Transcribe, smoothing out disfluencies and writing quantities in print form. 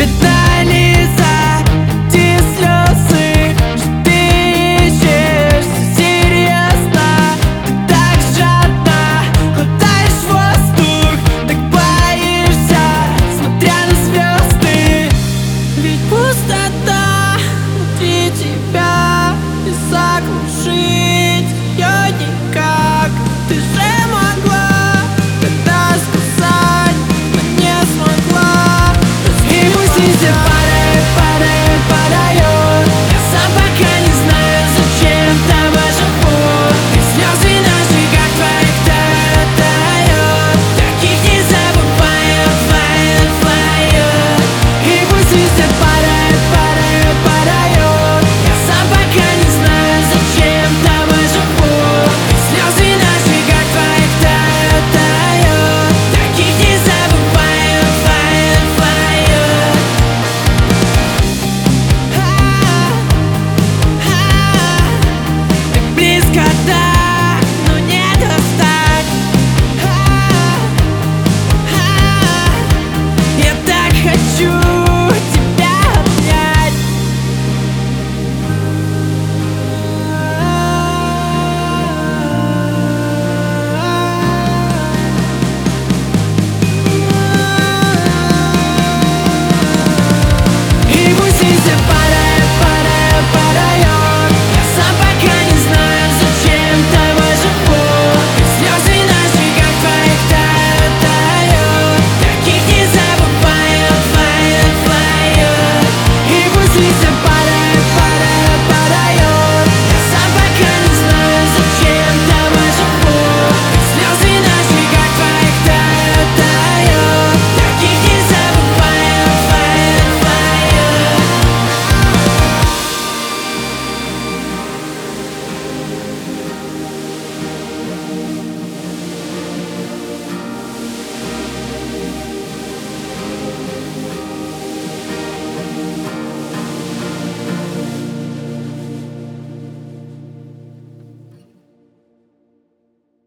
Питали за те слезы, что ты ищешь. Все серьезно, ты так жадно хватаешь воздух, так боишься, смотря на звезды. Ведь пустота внутри тебя, и заглушить ее никак. Ты же могла тогда сказать, но не смогла. Разбей мой сентябрь.